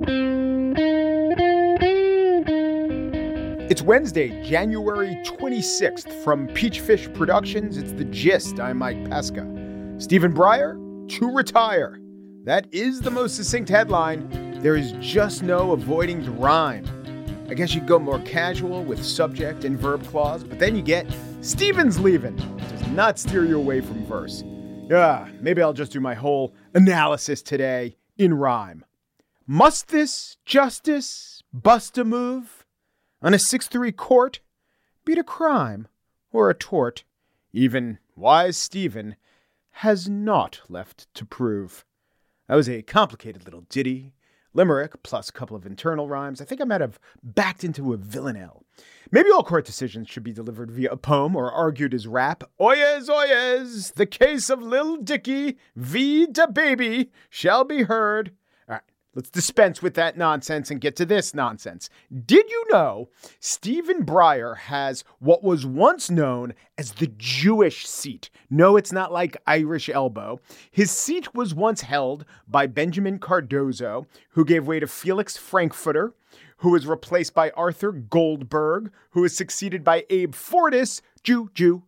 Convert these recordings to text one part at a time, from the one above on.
It's Wednesday, January 26th. From Peachfish Productions, it's The Gist. I'm Mike Pesca. Stephen Breyer to retire. That is the most succinct headline. There is just no avoiding the rhyme. I guess you'd go more casual with subject and verb clause, but then you get Stephen's leaving. It does not steer you away from verse. Maybe I'll just do my whole analysis today in rhyme. Must this justice bust a move on a 6-3 court be it a crime or a tort? Even wise Stephen has naught left to prove. That was a complicated little ditty, limerick, plus a couple of internal rhymes. I think I might have backed into a villanelle. Maybe all court decisions should be delivered via a poem or argued as rap. Oyez, oyez, the case of Lil Dicky v. Da Baby shall be heard. All right, let's dispense with that nonsense and get to this nonsense. Did you know Stephen Breyer has what was once known as the Jewish seat? No, it's not like Irish elbow. His seat was once held by Benjamin Cardozo, who gave way to Felix Frankfurter, who was replaced by Arthur Goldberg, who was succeeded by Abe Fortas, Jew.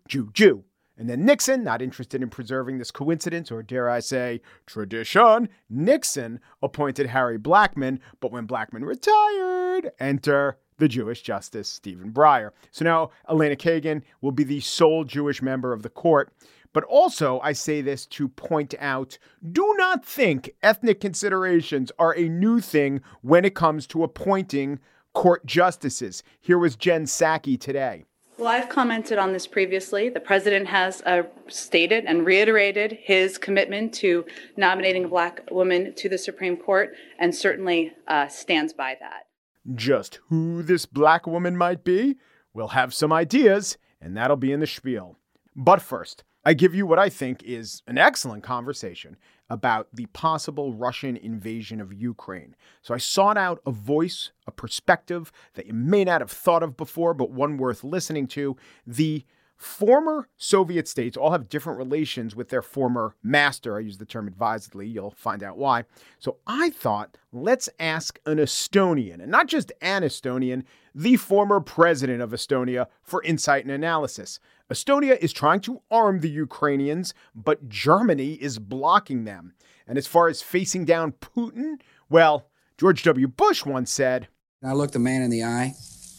And then Nixon, not interested in preserving this coincidence, or dare I say, tradition, Nixon appointed Harry Blackmun, but when Blackmun retired, enter the Jewish Justice Stephen Breyer. So now Elena Kagan will be the sole Jewish member of the court. But also, I say this to point out, do not think ethnic considerations are a new thing when it comes to appointing court justices. Here was Jen Psaki today. Well, I've commented on this previously. The president has stated and reiterated his commitment to nominating a Black woman to the Supreme Court and certainly stands by that. Just who this Black woman might be? We'll have some ideas, and that'll be in the spiel. But first, I give you what I think is an excellent conversation about the possible Russian invasion of Ukraine. So I sought out a voice, a perspective that you may not have thought of before, but one worth listening to. The former Soviet states all have different relations with their former master. I use the term advisedly. You'll find out why. So I thought, let's ask an Estonian, and not just an Estonian, the former president of Estonia, for insight and analysis. Estonia is trying to arm the Ukrainians, but Germany is blocking them. And as far as facing down Putin, well, George W. Bush once said, I looked the man in the eye.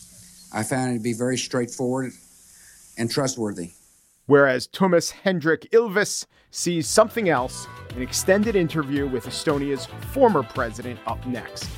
I found it to be very straightforward and trustworthy. Whereas Thomas Hendrik Ilves sees something else. An extended interview with Estonia's former president up next.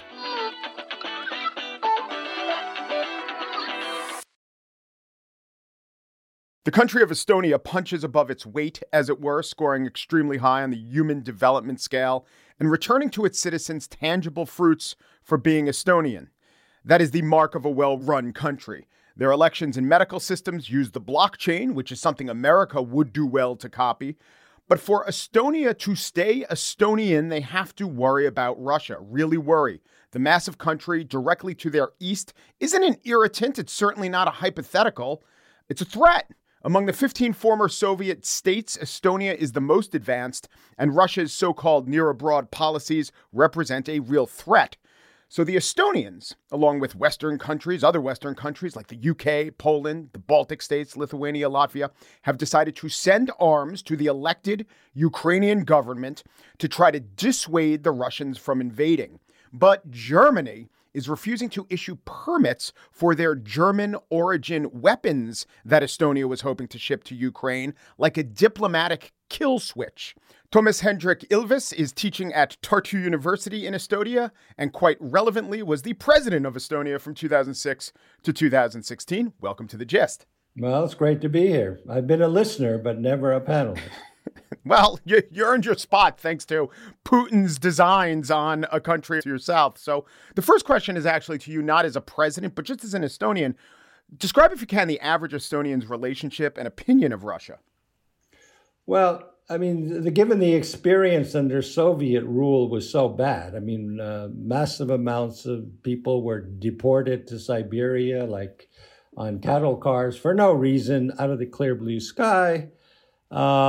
The country of Estonia punches above its weight, as it were, scoring extremely high on the human development scale and returning to its citizens tangible fruits for being Estonian. That is the mark of a well-run country. Their elections and medical systems use the blockchain, which is something America would do well to copy. But for Estonia to stay Estonian, they have to worry about Russia, really worry. The massive country directly to their east isn't an irritant. It's certainly not a hypothetical. It's a threat. Among the 15 former Soviet states, Estonia is the most advanced, and Russia's so-called near-abroad policies represent a real threat. So the Estonians, along with Western countries, other Western countries like the UK, Poland, the Baltic states, Lithuania, Latvia, have decided to send arms to the elected Ukrainian government to try to dissuade the Russians from invading. But Germany is refusing to issue permits for their German origin weapons that Estonia was hoping to ship to Ukraine, like a diplomatic kill switch. Thomas Hendrik Ilves is teaching at Tartu University in Estonia, and quite relevantly was the president of Estonia from 2006 to 2016. Welcome to The Gist. Well, it's great to be here. I've been a listener, but never a panelist. Well, you earned your spot thanks to Putin's designs on a country to your south. So the first question is actually to you, not as a president, but just as an Estonian. Describe, if you can, the average Estonian's relationship and opinion of Russia. Well, I mean, given the experience under Soviet rule was so bad, I mean, massive amounts of people were deported to Siberia, like on cattle cars for no reason, out of the clear blue sky.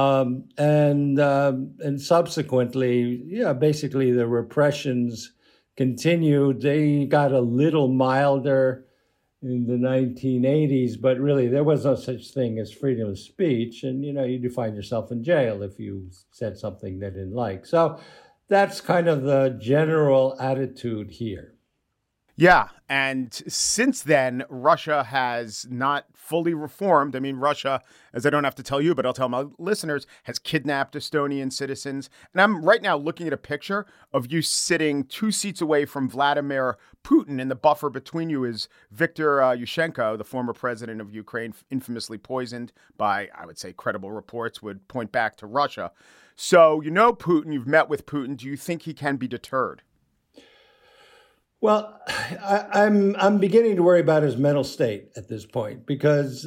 And subsequently, basically the repressions continued. They got a little milder in the 1980s, but really there was no such thing as freedom of speech. And, you'd find yourself in jail if you said something they didn't like. So that's kind of the general attitude here. Yeah. And since then, Russia has not fully reformed. I mean, Russia, as I don't have to tell you, but I'll tell my listeners, has kidnapped Estonian citizens. And I'm right now looking at a picture of you sitting 2 seats away from Vladimir Putin, and the buffer between you is Viktor Yushchenko, the former president of Ukraine, infamously poisoned by, I would say, credible reports would point back to Russia. So Putin, you've met with Putin. Do you think he can be deterred? Well, I'm beginning to worry about his mental state at this point because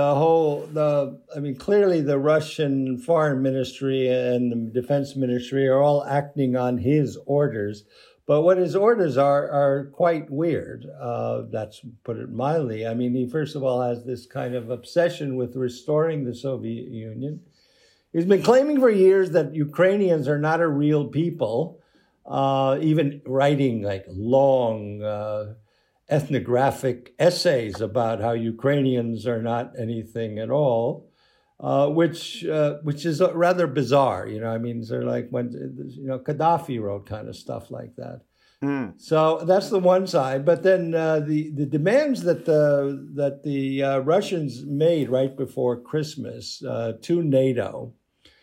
clearly the Russian foreign ministry and the defense ministry are all acting on his orders. But what his orders are quite weird. That's put it mildly. I mean, he first of all has this kind of obsession with restoring the Soviet Union. He's been claiming for years that Ukrainians are not a real people. Even writing like long ethnographic essays about how Ukrainians are not anything at all, which is rather bizarre. They're like when Gaddafi wrote kind of stuff like that. So that's the one side. But then the demands that the Russians made right before Christmas to NATO.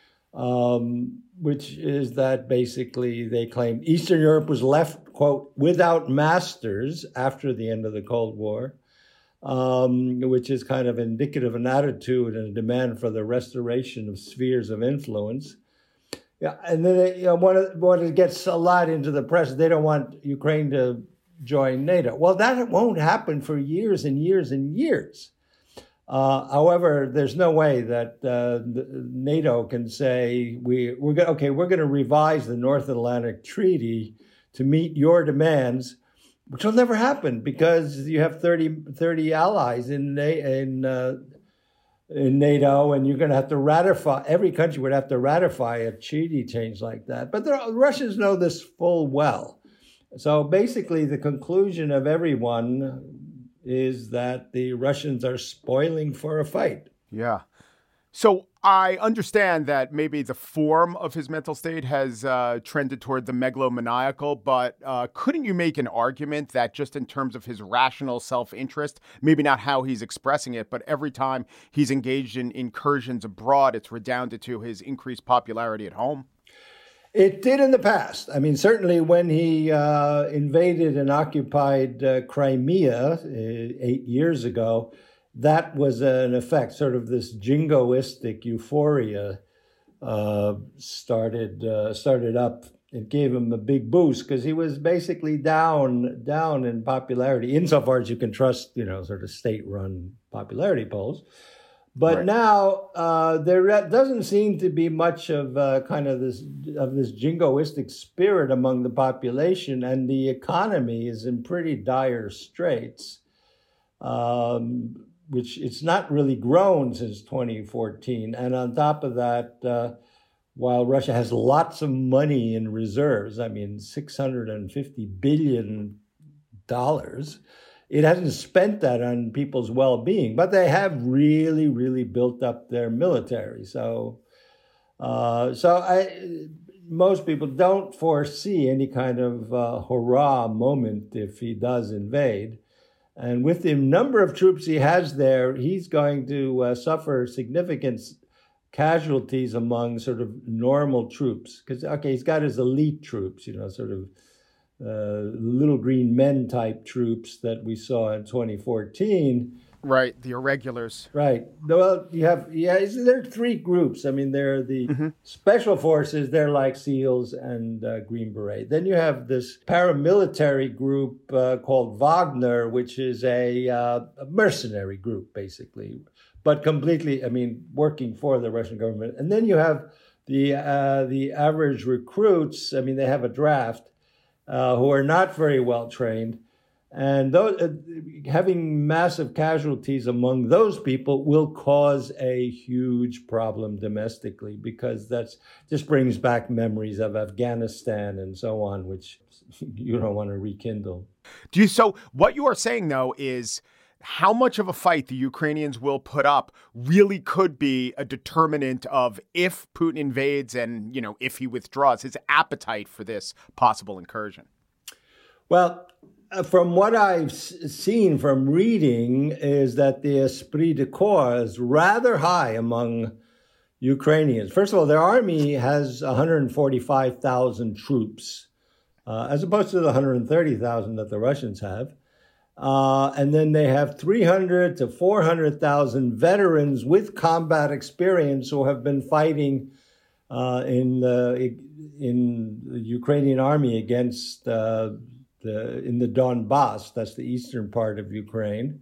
Which is that basically they claim Eastern Europe was left, quote, without masters after the end of the Cold War, which is kind of indicative of an attitude and a demand for the restoration of spheres of influence. Yeah, and then when it gets a lot into the press, they don't want Ukraine to join NATO. Well, that won't happen for years and years and years. However, there's no way that NATO can say we're going to revise the North Atlantic Treaty to meet your demands, which will never happen because you have 30 allies in NATO, and you're going to have to ratify. Every country would have to ratify a treaty change like that. But the Russians know this full well. So basically, the conclusion of everyone is that the Russians are spoiling for a fight. Yeah. So I understand that maybe the form of his mental state has trended toward the megalomaniacal, but couldn't you make an argument that just in terms of his rational self-interest, maybe not how he's expressing it, but every time he's engaged in incursions abroad, it's redounded to his increased popularity at home? It did in the past. Certainly when he invaded and occupied Crimea 8 years ago, that was an effect, sort of this jingoistic euphoria started up. It gave him a big boost because he was basically down in popularity, insofar as you can trust, sort of state-run popularity polls. But right. Now there doesn't seem to be much of this jingoistic spirit among the population, and the economy is in pretty dire straits, which it's not really grown since 2014. And on top of that, while Russia has lots of money in reserves, $650 billion, it hasn't spent that on people's well-being, but they have really, really built up their military. So most people don't foresee any kind of hurrah moment if he does invade. And with the number of troops he has there, he's going to suffer significant casualties among sort of normal troops. Because, he's got his elite troops, little green men type troops that we saw in 2014. Right, the irregulars. Right. Well, there are three groups. There are the special forces, they're like SEALs and Green Beret. Then you have this paramilitary group called Wagner, which is a mercenary group, basically, but completely, working for the Russian government. And then you have the average recruits. They have a draft. Who are not very well trained, And those, having massive casualties among those people will cause a huge problem domestically, because that's just brings back memories of Afghanistan and so on, which you don't want to rekindle. So what you are saying, though, is how much of a fight the Ukrainians will put up really could be a determinant of if Putin invades and, if he withdraws, his appetite for this possible incursion. Well, from what I've seen from reading is that the esprit de corps is rather high among Ukrainians. First of all, their army has 145,000 troops, as opposed to the 130,000 that the Russians have. And then they have 300 to 400,000 veterans with combat experience who have been fighting in the Ukrainian army against in the Donbass, that's the eastern part of Ukraine.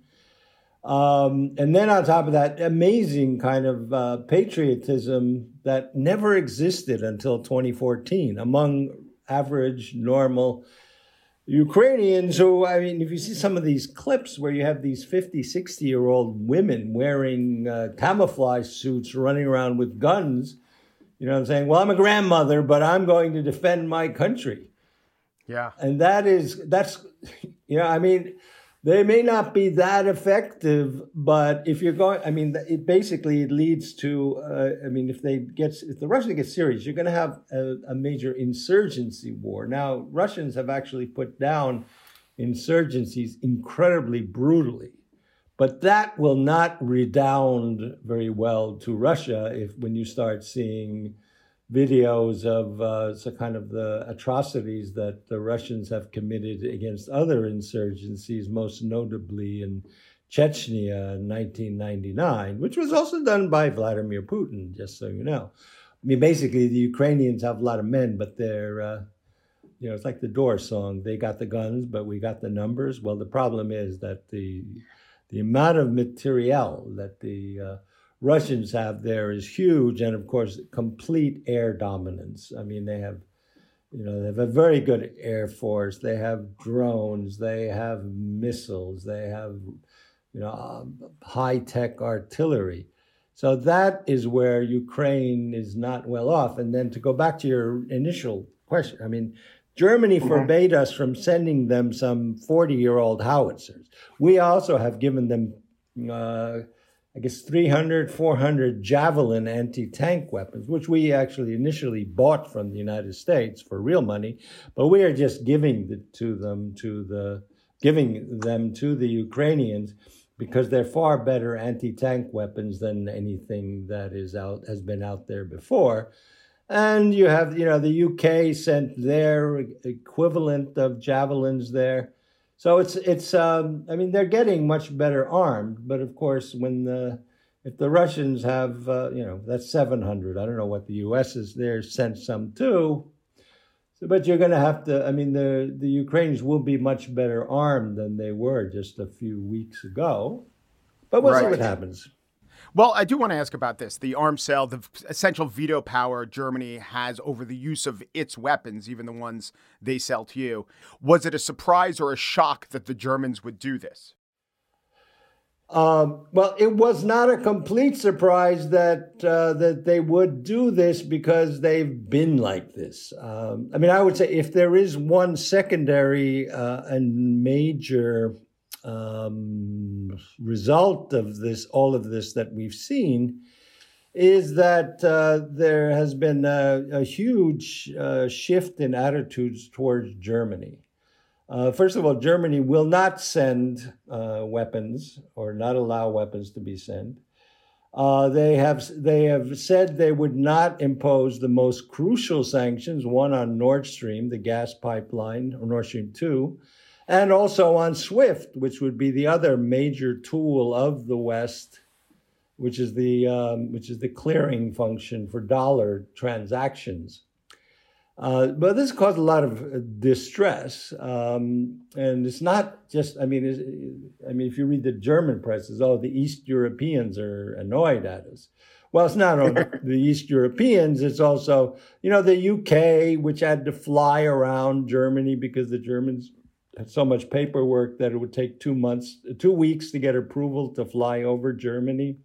And then on top of that, amazing kind of patriotism that never existed until 2014 among average, normal Ukrainians who, if you see some of these clips where you have these 50, 60-year-old women wearing camouflage suits running around with guns, saying, well, I'm a grandmother, but I'm going to defend my country. Yeah. And that's they may not be that effective, but if you're going, it leads to, if the Russians get serious, you're going to have a major insurgency war. Now, Russians have actually put down insurgencies incredibly brutally, but that will not redound very well to Russia when you start seeing videos of the atrocities that the Russians have committed against other insurgencies, most notably in Chechnya in 1999, which was also done by Vladimir Putin, just so you know. Basically, the Ukrainians have a lot of men, but they're, it's like the Doors song. They got the guns, but we got the numbers. Well, the problem is that the amount of materiel that the Russians have there is huge, and of course, complete air dominance. They have, they have a very good air force. They have drones. They have missiles. They have, high-tech artillery. So that is where Ukraine is not well off. And then to go back to your initial question, Germany forbade us from sending them some 40-year-old howitzers. We also have given them 300, 400 Javelin anti-tank weapons, which we actually initially bought from the United States for real money, but we are just giving them to the Ukrainians because they're far better anti-tank weapons than anything that has been out there before. And you have, the UK sent their equivalent of Javelins there. So it's they're getting much better armed, but of course, if the Russians have, that's 700. I don't know what the U.S. is there, sent some too. So, but you're going to have to, the Ukrainians will be much better armed than they were just a few weeks ago. But we'll see what happens. Well, I do want to ask about this. The arms sale, the essential veto power Germany has over the use of its weapons, even the ones they sell to you. Was it a surprise or a shock that the Germans would do this? Well, it was not a complete surprise that they would do this because they've been like this. I would say if there is one secondary and major result of all of this that we've seen, is that there has been a huge shift in attitudes towards Germany. First of all, Germany will not send weapons or not allow weapons to be sent. They have said they would not impose the most crucial sanctions, one on Nord Stream, the gas pipeline, or Nord Stream 2, and also on SWIFT, which would be the other major tool of the West, which is the clearing function for dollar transactions. But this caused a lot of distress, and it's not just. If you read the German press, it's the East Europeans are annoyed at us. Well, it's not only the East Europeans; it's also the UK, which had to fly around Germany because the Germans so much paperwork that it would take 2 weeks to get approval to fly over Germany.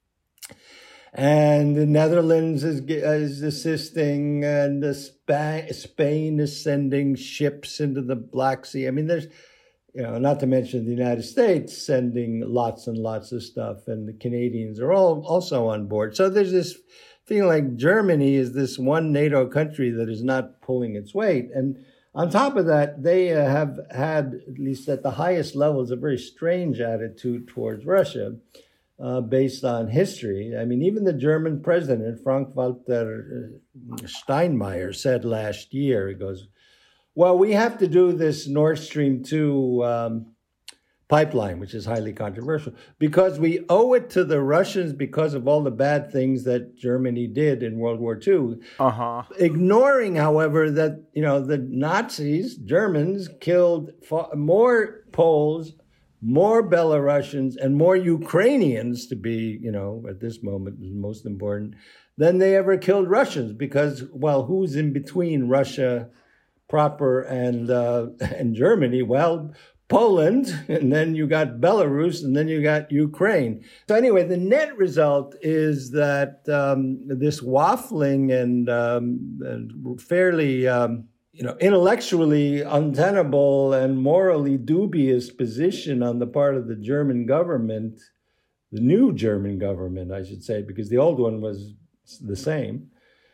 And the Netherlands is assisting, and Spain is sending ships into the Black Sea. I mean, there's, not to mention the United States sending lots and lots of stuff, and the Canadians are all also on board. So there's this feeling like Germany is this one NATO country that is not pulling its weight. And on top of that, they have had, at least at the highest levels, a very strange attitude towards Russia. Based on history. I mean, even the German president, Frank-Walter Steinmeier, said last year, he goes, well, we have to do this Nord Stream 2 pipeline, which is highly controversial, because we owe it to the Russians because of all the bad things that Germany did in World War II. Ignoring, however, that, the Nazis, Germans, killed more Poles, more Belarusians, and more Ukrainians, to be, at this moment, most important, than they ever killed Russians. Because, well, who's in between Russia proper and Germany? Well, Poland, and then you got Belarus, and then you got Ukraine. So anyway, the net result is that this waffling and fairly intellectually untenable and morally dubious position on the part of the German government, the new German government, I should say, because the old one was the same,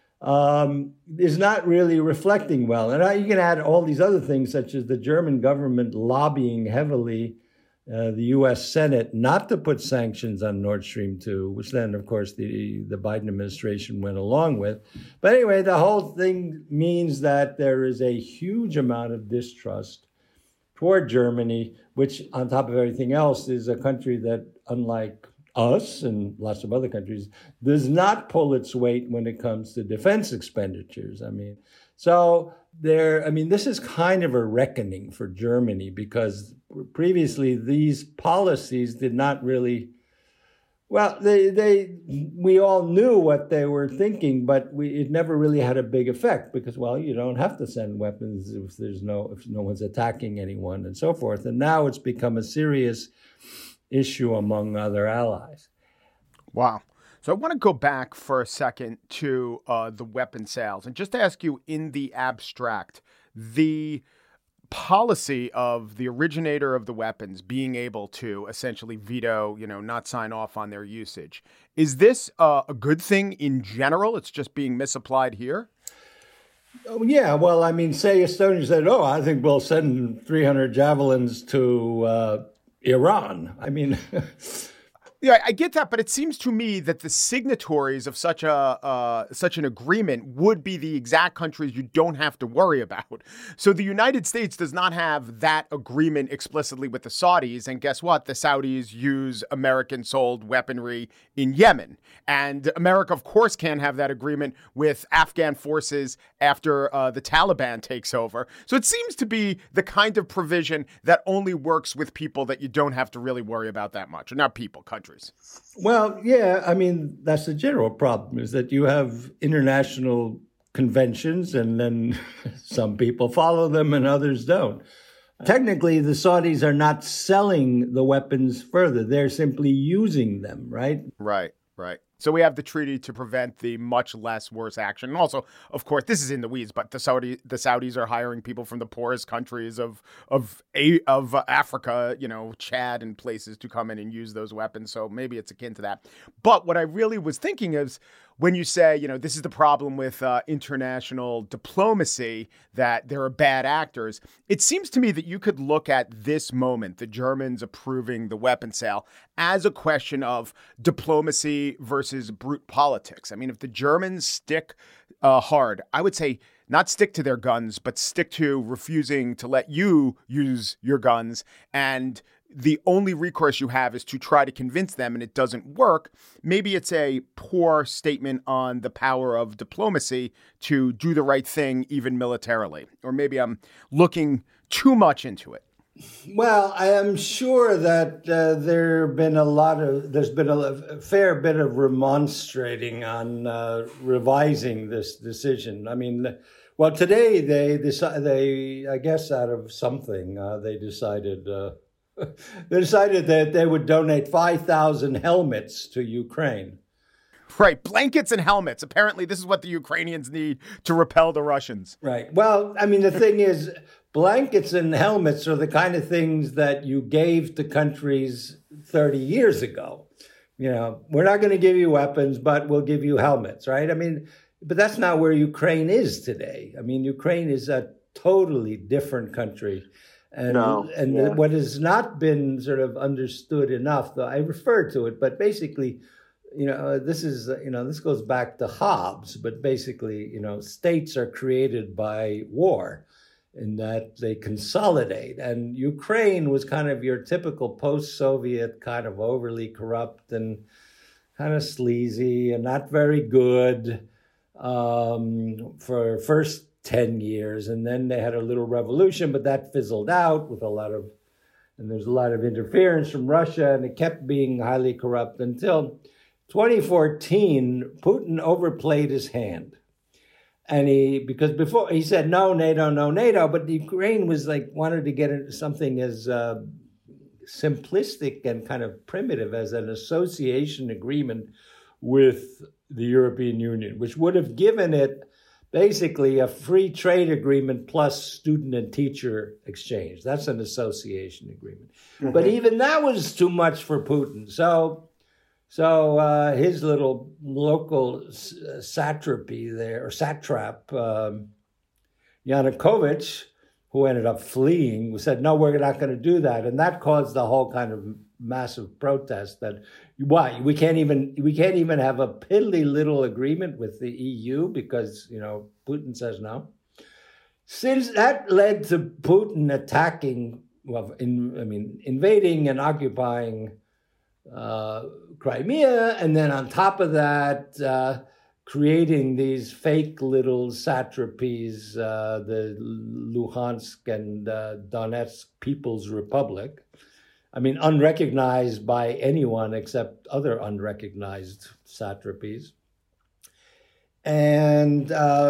is not really reflecting well. And you can add all these other things, such as the German government lobbying heavily the U.S. Senate not to put sanctions on Nord Stream 2, which then, of course, the Biden administration went along with. But anyway, the whole thing means that there is a huge amount of distrust toward Germany, which, on top of everything else, is a country that, unlike us and lots of other countries, does not pull its weight when it comes to defense expenditures. This is kind of a reckoning for Germany, because previously these policies did not really, we all knew what they were thinking, but it never really had a big effect because, you don't have to send weapons if no one's attacking anyone and so forth. And now it's become a serious issue among other allies. Wow. So I want to go back for a second to the weapon sales and just ask you, in the abstract, the policy of the originator of the weapons being able to essentially veto, not sign off on their usage. Is this a good thing in general? It's just being misapplied here? Oh, yeah. Well, say Estonia said, I think we'll send 300 javelins to Iran. Yeah, I get that, but it seems to me that the signatories of such an agreement would be the exact countries you don't have to worry about. So the United States does not have that agreement explicitly with the Saudis, and guess what? The Saudis use American-sold weaponry in Yemen, and America, of course, can't have that agreement with Afghan forces after the Taliban takes over. So it seems to be the kind of provision that only works with people that you don't have to really worry about that much, or not people, countries. Well, yeah, that's the general problem, is that you have international conventions and then some people follow them and others don't. Technically, the Saudis are not selling the weapons further. They're simply using them, right? Right. So we have the treaty to prevent the much less worse action. And also, of course, this is in the weeds, but the Saudis are hiring people from the poorest countries of Africa, Chad and places, to come in and use those weapons. So maybe it's akin to that. But what I really was thinking is, when you say, this is the problem with international diplomacy, that there are bad actors, it seems to me that you could look at this moment, the Germans approving the weapon sale, as a question of diplomacy versus brute politics. If the Germans stick hard, I would say not stick to their guns, but stick to refusing to let you use your guns, and the only recourse you have is to try to convince them, and it doesn't work. Maybe it's a poor statement on the power of diplomacy to do the right thing, even militarily. Or maybe I'm looking too much into it. Well, I am sure that there's been a fair bit of remonstrating on revising this decision. Well, today they I guess out of something, they decided that they would donate 5,000 helmets to Ukraine. Right, blankets and helmets. Apparently, this is what the Ukrainians need to repel the Russians. Right. Well, I mean, the thing is, blankets and helmets are the kind of things that you gave to countries 30 years ago. You know, we're not going to give you weapons, but we'll give you helmets, right? I mean, but that's not where Ukraine is today. I mean, Ukraine is a totally different country. And what has not been sort of understood enough, though I refer to it, but basically, this goes back to Hobbes, but basically, states are created by war in that they consolidate. And Ukraine was kind of your typical post-Soviet kind of overly corrupt and kind of sleazy and not very good for first 10 years. And then they had a little revolution, but that fizzled out with there's a lot of interference from Russia, and it kept being highly corrupt until 2014, Putin overplayed his hand. And because before he said, no NATO, but Ukraine was wanted to get into something as simplistic and kind of primitive as an association agreement with the European Union, which would have given it basically a free trade agreement plus student and teacher exchange. That's an association agreement. Mm-hmm. But even that was too much for Putin. So his little local satrapy there, or satrap, Yanukovych, who ended up fleeing, said, no, we're not going to do that. And that caused the whole kind of massive protest that, why? We can't even have a piddly little agreement with the EU because, Putin says no. Since that led to Putin attacking, invading and occupying Crimea, and then on top of that, creating these fake little satrapies, the Luhansk and Donetsk People's Republic. I mean, unrecognized by anyone except other unrecognized satrapies. And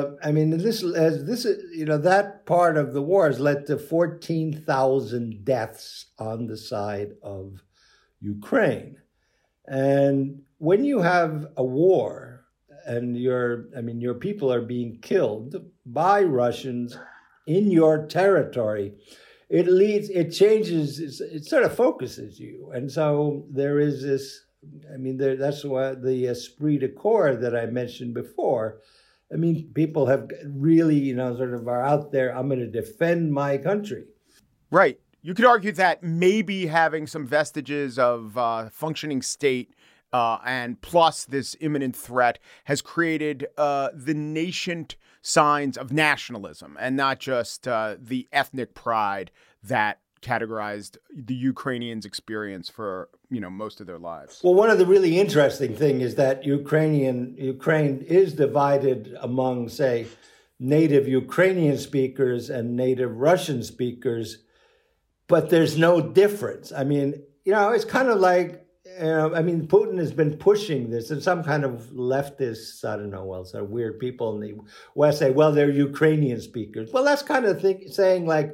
that part of the war has led to 14,000 deaths on the side of Ukraine. And when you have a war and your people are being killed by Russians in your territory, it changes, it sort of focuses you. And so there is this, that's why the esprit de corps that I mentioned before. I mean, people have really, sort of are out there, I'm going to defend my country. Right. You could argue that maybe having some vestiges of functioning state and plus this imminent threat has created the nascent signs of nationalism and not just the ethnic pride that categorized the Ukrainians' experience for most of their lives. Well, one of the really interesting things is that Ukraine is divided among, say, native Ukrainian speakers and native Russian speakers, but there's no difference. I mean, it's kind of like, Putin has been pushing this, and some kind of leftists, I don't know, so weird people in the West say, well, they're Ukrainian speakers. Well, that's kind of saying like,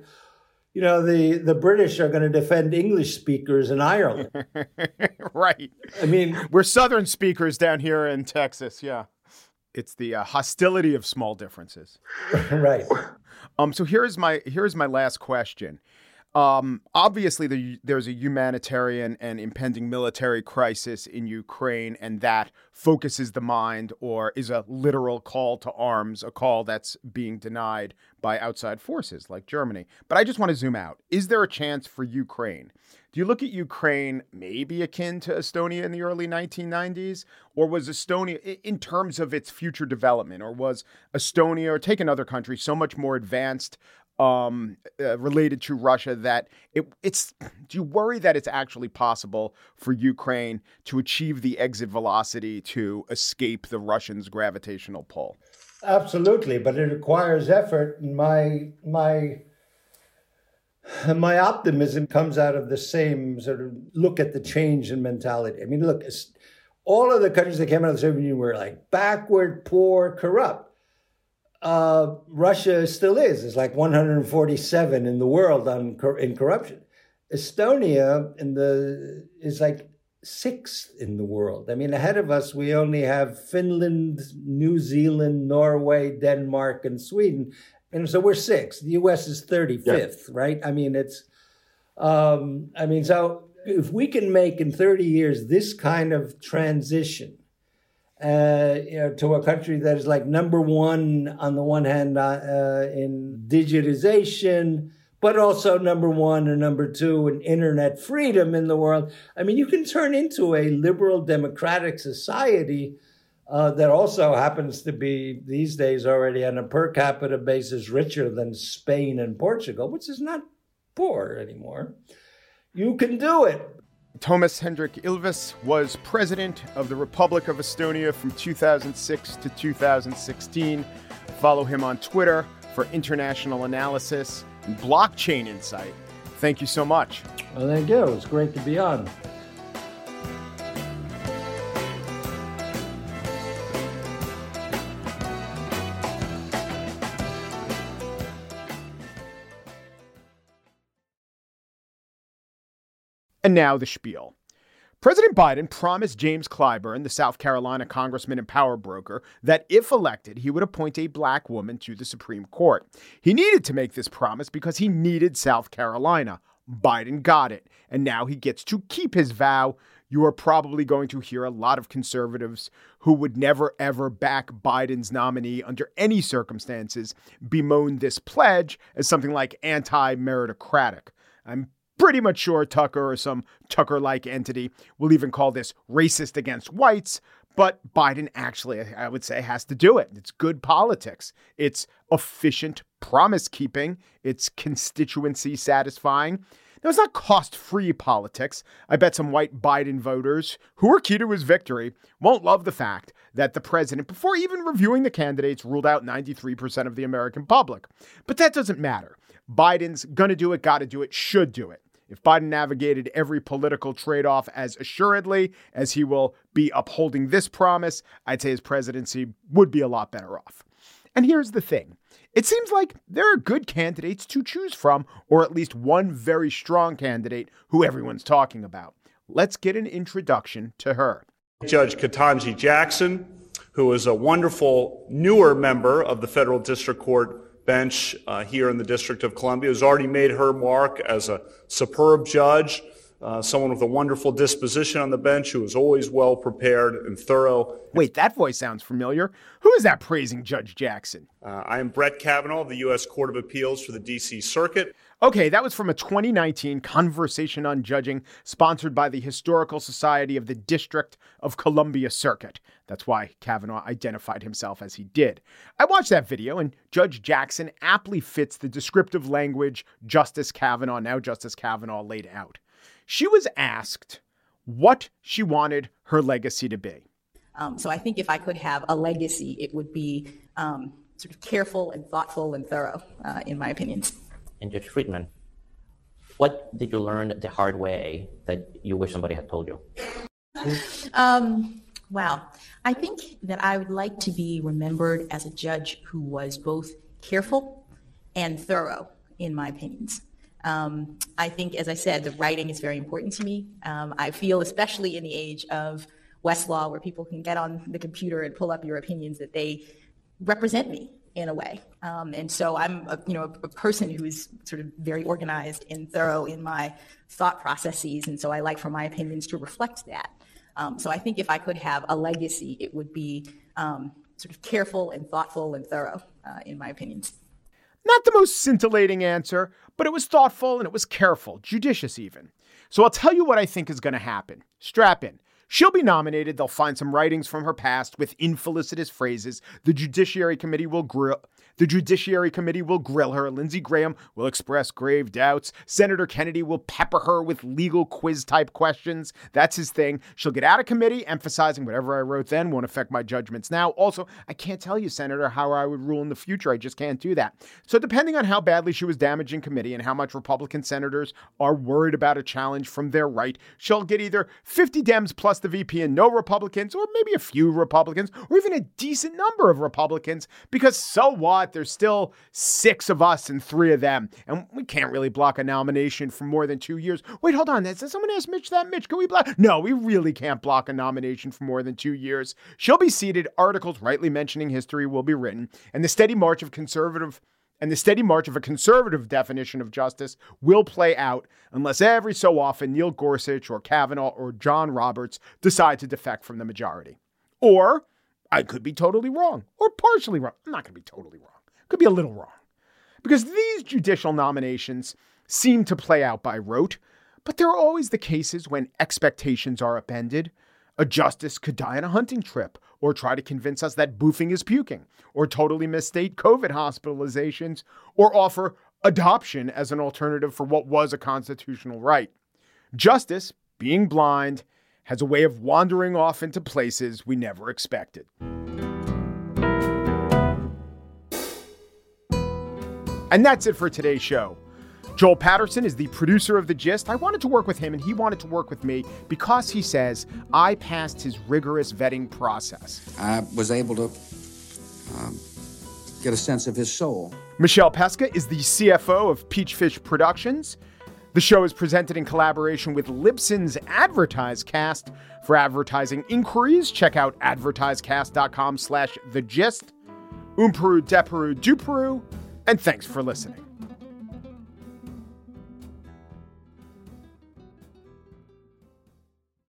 the British are going to defend English speakers in Ireland. Right. I mean, we're Southern speakers down here in Texas. Yeah. It's the hostility of small differences. Right. So here's my last question. Obviously, there's a humanitarian and impending military crisis in Ukraine, and that focuses the mind or is a literal call to arms, a call that's being denied by outside forces like Germany. But I just want to zoom out. Is there a chance for Ukraine? Do you look at Ukraine maybe akin to Estonia in the early 1990s? Or was Estonia, in terms of its future development, or was Estonia, or take another country, so much more advanced related to Russia that it's, do you worry that it's actually possible for Ukraine to achieve the exit velocity to escape the Russians' gravitational pull? Absolutely, but it requires effort. My optimism comes out of the same sort of look at the change in mentality. I mean, look, all of the countries that came out of the Soviet Union were like backward, poor, corrupt. Russia still is. It's like 147 in the world in corruption. Estonia is like 6th in the world. I mean, ahead of us, we only have Finland, New Zealand, Norway, Denmark, and Sweden. And so we're 6th. The US is 35th, right? I mean, so if we can make in 30 years this kind of transition, to a country that is like number one on the one hand in digitization, but also number one or number two in internet freedom in the world. I mean, you can turn into a liberal democratic society that also happens to be these days already on a per capita basis richer than Spain and Portugal, which is not poor anymore. You can do it. Toomas Hendrik Ilves was president of the Republic of Estonia from 2006 to 2016. Follow him on Twitter for international analysis and blockchain insight. Thank you so much. Well, thank you. It's great to be on. And now the spiel. President Biden promised James Clyburn, the South Carolina congressman and power broker, that if elected, he would appoint a black woman to the Supreme Court. He needed to make this promise because he needed South Carolina. Biden got it, and now he gets to keep his vow. You are probably going to hear a lot of conservatives who would never, ever back Biden's nominee under any circumstances bemoan this pledge as something like anti-meritocratic. I'm pretty much sure Tucker or some Tucker-like entity will even call this racist against whites, but Biden actually, I would say, has to do it. It's good politics. It's efficient promise keeping. It's constituency satisfying. Now, it's not cost-free politics. I bet some white Biden voters who are key to his victory won't love the fact that the president, before even reviewing the candidates, ruled out 93% of the American public. But that doesn't matter. Biden's going to do it, got to do it, should do it. If Biden navigated every political trade-off as assuredly as he will be upholding this promise, I'd say his presidency would be a lot better off. And here's the thing. It seems like there are good candidates to choose from, or at least one very strong candidate who everyone's talking about. Let's get an introduction to her. Judge Ketanji Jackson, who is a wonderful newer member of the Federal District Court bench here in the District of Columbia, has already made her mark as a superb judge, someone with a wonderful disposition on the bench who is always well prepared and thorough. Wait, that voice sounds familiar. Who is that praising Judge Jackson? I am Brett Kavanaugh of the U.S. Court of Appeals for the D.C. Circuit. Okay, that was from a 2019 conversation on judging sponsored by the Historical Society of the District of Columbia Circuit. That's why Kavanaugh identified himself as he did. I watched that video, and Judge Jackson aptly fits the descriptive language Justice Kavanaugh laid out. She was asked what she wanted her legacy to be. So I think if I could have a legacy, it would be sort of careful and thoughtful and thorough, in my opinions. And Judge Friedman, what did you learn the hard way that you wish somebody had told you? Wow. I think that I would like to be remembered as a judge who was both careful and thorough, in my opinions. I think, as I said, the writing is very important to me. I feel, especially in the age of Westlaw, where people can get on the computer and pull up your opinions, that they represent me in a way. And so I'm a person who is sort of very organized and thorough in my thought processes. And so I like for my opinions to reflect that. So I think if I could have a legacy, it would be sort of careful and thoughtful and thorough, in my opinions. Not the most scintillating answer, but it was thoughtful and it was careful, judicious even. So I'll tell you what I think is going to happen. Strap in. She'll be nominated. They'll find some writings from her past with infelicitous phrases. The Judiciary Committee will grill. The Judiciary Committee will grill her. Lindsey Graham will express grave doubts. Senator Kennedy will pepper her with legal quiz-type questions. That's his thing. She'll get out of committee, emphasizing whatever I wrote then won't affect my judgments now. Also, I can't tell you, Senator, how I would rule in the future. I just can't do that. So depending on how badly she was damaged in committee and how much Republican senators are worried about a challenge from their right, she'll get either 50 Dems plus the VP and no Republicans, or maybe a few Republicans, or even a decent number of Republicans, because so what? There's still 6 of us and 3 of them, and we can't really block a nomination for more than 2 years. Wait, hold on. Did someone ask Mitch that? Mitch, can we block? No, we really can't block a nomination for more than 2 years. She'll be seated. Articles rightly mentioning history will be written, and the steady march of a conservative definition of justice will play out unless every so often Neil Gorsuch or Kavanaugh or John Roberts decide to defect from the majority. Or I could be totally wrong or partially wrong. I'm not going to be totally wrong. Could be a little wrong. Because these judicial nominations seem to play out by rote, but there are always the cases when expectations are upended. A justice could die on a hunting trip, or try to convince us that boofing is puking, or totally misstate COVID hospitalizations, or offer adoption as an alternative for what was a constitutional right. Justice, being blind, has a way of wandering off into places we never expected. And that's it for today's show. Joel Patterson is the producer of The Gist. I wanted to work with him and he wanted to work with me because he says I passed his rigorous vetting process. I was able to get a sense of his soul. Michelle Pesca is the CFO of Peachfish Productions. The show is presented in collaboration with Libsyn's AdvertiseCast. For advertising inquiries, check out advertisecast.com/thegist. Peru, Deperu, Duperu, and thanks for listening.